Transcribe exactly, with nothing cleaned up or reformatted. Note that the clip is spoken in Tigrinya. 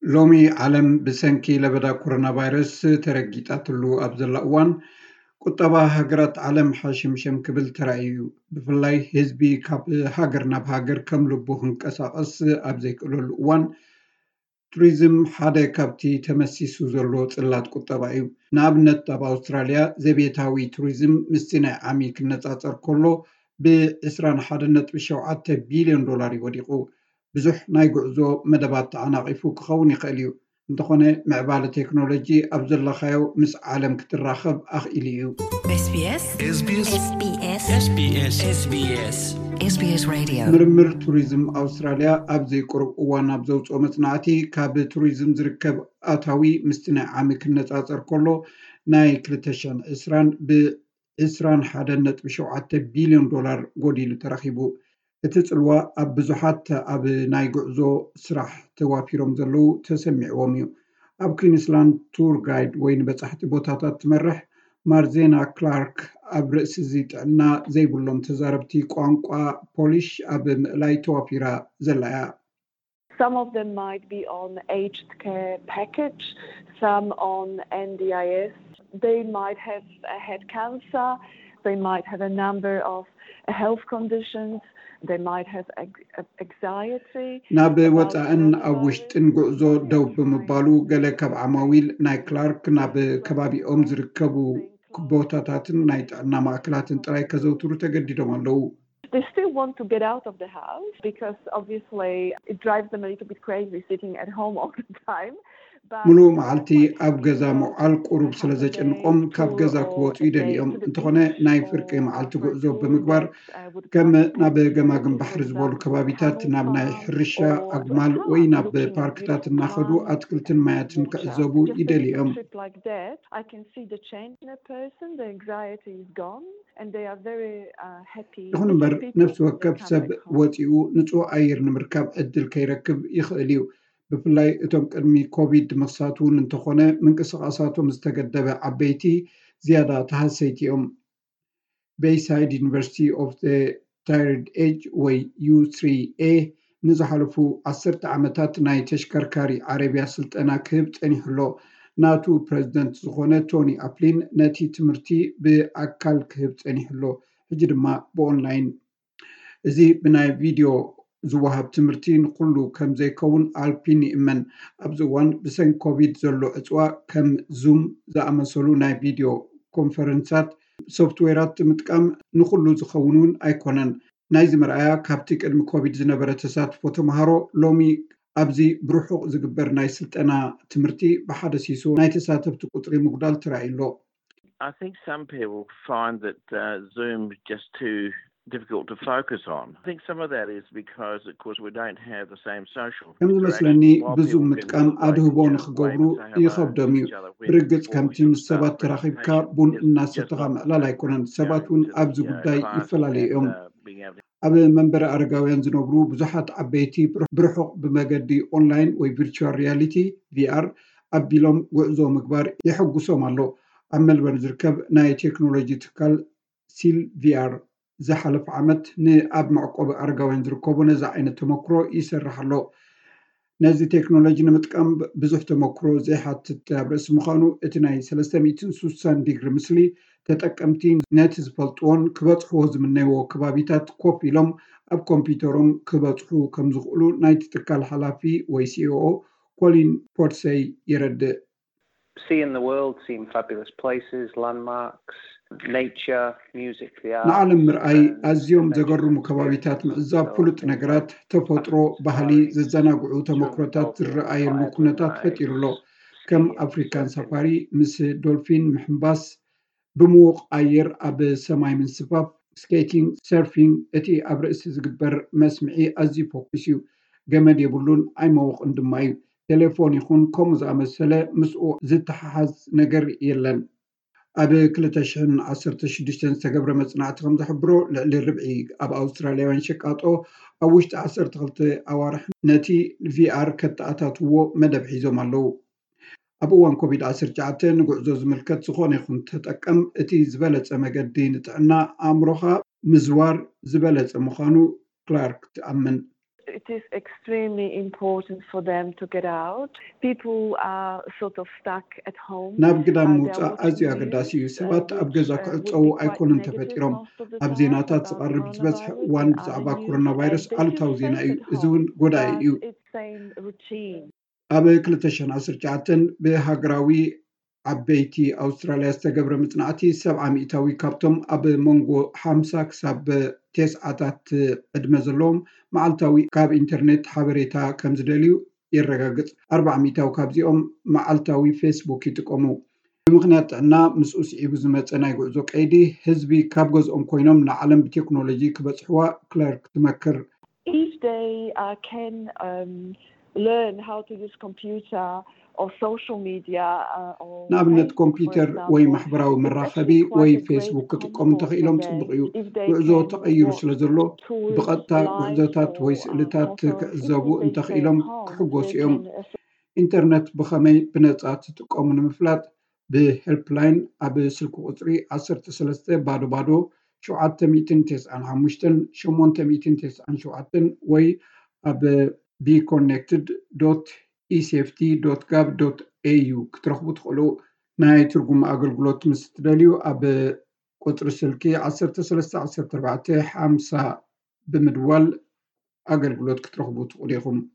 ሎሚ ዓለም ብሰንኪ ለበዳ ኮሮና ቫይረስ ተረጊጣትሉ ኣብ ዘላ እዋን ቁጠባ ሃገራት ዓለም ሓሽምሸም ክብል ተራእዩ ብፍላይ ህዝቢ ካብ ሃገር ናብ ሃገር ከም ልቡ ክንቀሳቀስ ኣብ ዘይክእለሉ እዋን ቱሪዝም ሓደ ካብቲ ተመሲሱ ዘሎ ጽላት ቁጠባ እዩ። ንኣብነት ኣብ ኣውስትራልያ ዘቤታዊ ቱሪዝም ምስቲ ናይ ዓሚ ክነጻጸር ከሎ ብዕስራን ሓደ ነጥቢ ሸውዓተ ቢልዮን ዶላር ይወዲቁ። ብዙሕ ናይ ጉዕዞ መደባት ተዓናቂፉ ክኸውን ይኽእል እዩ። እንተኾነ ምዕባለ ቴክኖሎጂ ኣብ ዘለኻዮ ምስ ዓለም ክትራኸብ ኣኽኢሉ እዩ። ኤስቢኤስ ኤስቢኤስ ኤስቢኤስ ኤስቢኤስ ኤስቢኤስ ሬድዮ ምርምር ቱሪዝም ኣውስትራልያ ኣብዚ ቁርብ እዋን ኣብ ዘውፅኦ መጽናዕቲ ካብ ቱሪዝም ዝርከብ ኣታዊ ምስቲ ናይ ዓሚ ክነጻጸር ከሎ ናይ ክልተ ሽሕን ዕስራን ብዕስራን ሓደ ነጥቢ ሸውዓተ ቢልዮን ዶላር ጎዲሉ ተረኺቡ። እቲ ጽልዋ ኣብ ብዙሓት ኣብ ናይ ጉዕዞ ስራሕ ተዋፊሮም ዘለዉ ተሰሚዕዎም እዩ። ኣብ ኩዊንስላንድ ቱር ጋይድ ወይ ንበጻሕቲ ቦታታት ትመርሕ ማርዜና ክላርክ ኣብ ርእሲ እዚ ጥዕና ዘይብሎም ተዛረብቲ ቋንቋ ፖሊሽ ኣብ ምእላይ ተዋፊራ ዘላ እያ። Some of them might be on aged care package, some on N D I S. They might have uh, had cancer. They might have a number of uh, health conditions. They might have anxiety. ናብ ወፃእን ኣብ ውሽጥን ጉዕዞ ደው ብምባሉ ገለ ካብ ዓማዊል ናይ ክላርክ ናብ ከባቢኦም ዝርከቡ ቦታታትን ናይ ጥዕና ማዕከላትን ጥራይ ከዘውትሩ ተገዲዶም ኣለዉ። They still want to get out of the house because obviously it drives them a little bit crazy sitting at home all the time. ሙሉእ መዓልቲ ኣብ ገዛ ምውዓል ቁሩብ ስለ ዘጨንቆም ካብ ገዛ ክወፁ ይደልዮም። እንተኾነ ናይ ፍርቂ መዓልቲ ጉዕዞ ብምግባር ከም ናብ ገማግም ባሕሪ ዝበሉ ከባቢታት ናብ ናይ ሕርሻ ኣግማል ወይ ናብ ፓርክታት እናኸዱ ኣትክልትን ማያትን ክዕዘቡ ይደልዮም። ይኹን እምበር ነፍሲ ወከፍ ሰብ ወፂኡ ንጹህ ኣየር ንምርካብ ዕድል ከይረክብ ይኽእል እዩ። ብፍላይ እቶም ቅድሚ ኮቪድ ምኽሳት እውን እንተኾነ ምንቅስቓሳቶም ዝተገደበ ዓበይቲ ዝያዳ ተሃሰይቲ እዮም። ቤይሳይድ ዩኒቨርሲቲ ኦፍ ታይርድ ኤጅ ወይ ዩ ትሪ ኤ ንዝሓለፉ ዓሰርተ ዓመታት ናይ ተሽከርካሪ ዓረብያ ስልጠና ክህብ ፀኒሕሎ። ናቱ ፕሬዚደንት ዝኾነ ቶኒ ኣፕሊን ነቲ ትምህርቲ ብኣካል ክህብ ፀኒሕሎ፣ ሕጂ ድማ ብኦንላይን። እዚ ብናይ ቪድዮ ዝወሃብ ትምህርቲ ንኩሉ ከም ዘይከውን ኣልፒን ይእመን። ኣብዚ እዋን ብሰንኪ ኮቪድ ዘሎ ዕፅዋ ከም ዙም ዝኣመሰሉ ናይ ቪድዮ ኮንፈረንሳት ሶፍትዌራት ምጥቃም ንኩሉ ዝኸውንን ኣይኮነን። ናይዚ መርኣያ ካብቲ ቅድሚ ኮቪድ ዝነበረ ተሳትፎ ተምሃሮ ሎሚ ኣብዚ ብርሑቕ ዝግበር ናይ ስልጠና ትምህርቲ ብሓደ ሲሶ ናይ ተሳተፍቲ ቁፅሪ ምጉዳል ተራእዩሎ። I think some people find that uh, Zoom just too difficult to focus on. I think some of that is because of course we don't have the same social ከም ዝመስለኒ ብዙ ምጥቃም ኣድህቦ ንክገብሩ ይኸብዶም እዩ። ብርግጽ ከምቲ ምስ ሰባት ተራኺብካ ቡን እናሰተኻ ምዕላል ኣይኮነን። ሰባት እውን ኣብዚ ጉዳይ ይፈላለዩ እዮም። ኣብ መንበሪ ኣረጋውያን ዝነብሩ ብዙሓት ዓበይቲ ብርሑቕ ብመገዲ ኦንላይን ወይ ቪርቹዋል ሪያሊቲ ቪአር ኣቢሎም ጉዕዞ ምግባር ይሕጉሶም ኣሎ። ኣብ መልበርን ዝርከብ ናይ ቴክኖሎጂ ትካል ሲል ቪአር ዝሓለፈ ዓመት ንኣብ መዕቆቢ ኣረጋውያን ዝርከቡ ነዚ ዓይነት ተመክሮ ይሰርሕ ኣሎ። ነዚ ቴክኖሎጂ ንምጥቃም ብዙሕ ተመክሮ ዘይሓትት ኣብ ርእሲ ምዃኑ እቲ ናይ ሰለስተ ሚእቲ ስሳን ዲግሪ ምስሊ ተጠቀምቲ ነቲ ዝፈልጥዎን ክበፅሕዎ ዝምነይዎ ከባቢታት ኮፍ ኢሎም ኣብ ኮምፒውተሮም ክበፅሑ ከም ዝኽእሉ ናይቲ ትካል ሓላፊ ወይ ሲኢኦ ኮሊን ፖርትሰይ ይረድእ። Seeing the world, seeing fabulous places, landmarks, nature, music, the arts. ንዓለም ምርኣይ ኣዝዮም ዘገርሙ ከባቢታት ምዕዛብ፣ ፍሉጥ ነገራት፣ ተፈጥሮ፣ ባህሊ ዘዘናግዑ ተመክሮታት ዝረኣየሉ ኩነታት ፈጢሩሎ። ከም ኣፍሪካን ሳፋሪ ምስ ዶልፊን ምሕምባስ፣ ብምዉቕ ኣየር ኣብ ሰማይ ምንስፋፍ፣ ስኬቲንግ፣ ሰርፊንግ። እቲ ኣብ ርእሲ ዝግበር መስምዒ ኣዝዩ ፎኩስ እዩ። ገመድ የብሉን ኣይመወቕን ድማ እዩ። ቴሌፎን ይኹን ከምኡ ዝኣመሰለ ምስኡ ዝተሓሓዝ ነገር የለን። ኣብ ክልተ ሽሕን ዓሰርተ ሽዱሽተን ዝተገብረ መጽናዕቲ ከም ዝሕብሮ ልዕሊ ርብዒ ኣብ ኣውስትራልያውያን ሸቃጦ ኣብ ውሽጢ ዓሰርተ ክልተ ኣዋርሕ ነቲ ቪአር ከተኣታትዎ መደብ ሒዞም ኣለዉ። ኣብ እዋን ኮቪድ ዓሰርተ ትሽዓተ ንጉዕዞ ዝምልከት ዝኾነ ይኹን ተጠቀም እቲ ዝበለፀ መገዲ ንጥዕና ኣእምሮኻ ምዝዋር ዝበለፀ ምዃኑ ክላርክ ትኣምን። It is extremely important for them to get out. People are sort of stuck at home. ናብ ግዳም ምውፃእ ኣዝዩ ኣገዳሲ እዩ። ሰባት ኣብ ገዛ ክዕፀው ኣይኮኑን ተፈጢሮም። ኣብ ዜናታት ዝቐርብ ዝበዝሐ እዋን ብዛዕባ ኮሮና ቫይረስ ኣሉታዊ ዜና እዩ። እዚ እውን ጎዳኢ እዩ። ኣብ ክልተ ሽሕን ዓሰርተ ትሽዓተ ብሃገራዊ ዓበይቲ ኣውስትራልያ ዝተገብረ ምጽናዕቲ ሰብዓ ሚእታዊ ካብቶም ኣብ መንጎ ሓምሳ ክሳብ ተስዓታት ዕድመ ዘለዎም መዓልታዊ ካብ ኢንተርኔት ሓበሬታ ከም ዝደልዩ የረጋግጽ። ኣርባዓ ሚእታዊ ካብዚኦም መዓልታዊ ፌስቡክ ይጥቀሙ። ብምክንያት ጥዕና ምስኡ ስዒቡ ዝመፀ ናይ ጉዕዞ ቀይዲ ህዝቢ ካብ ገዝኦም ኮይኖም ንዓለም ብቴክኖሎጂ ክበፅሕዋ ክለርክ ትመክር። If they uh, can um, learn how to use computer or social media uh, or ንኣብነት ኮምፒውተር ወይ ማሕበራዊ መራኸቢ ወይ ፌስቡክ ክጥቀሙ ተኽኢሎም ጽቡቕ እዩ። ጉዕዞ ተቐይሩ ስለ ዘሎ ብቐጥታ ጉዕዞታት ወይ ስእልታት ክዕዘቡ እንተኽኢሎም ክሕጎሱ እዮም። ኢንተርኔት ብኸመይ ብነጻ ትጥቀሙ ንምፍላጥ ብሄልፕላይን ኣብ ስልኪ ቁፅሪ ዓሰርተ ሰለስተ ባዶ ባዶ ሸውዓተ ሚእትን ተስዓን ሓሙሽተን ሸሞንተ ሚእትን ተስዓን ሸውዓተን ወይ ኣብ ቢኮኔክትድ ዶት ኢሴፍቲ ዶት ጋቭ ዶት ኤዩ ክትረኽቡ ትኽእሉ። ናይ ትርጉም ኣገልግሎት ምስ ትደልዩ ኣብ ቁፅሪ ስልኪ ዓሰርተ ሰለስተ ዓሰርተ ኣርባዕተ ሓምሳ ብምድዋል ኣገልግሎት ክትረኽቡ ትኽእሉ ኢኹም።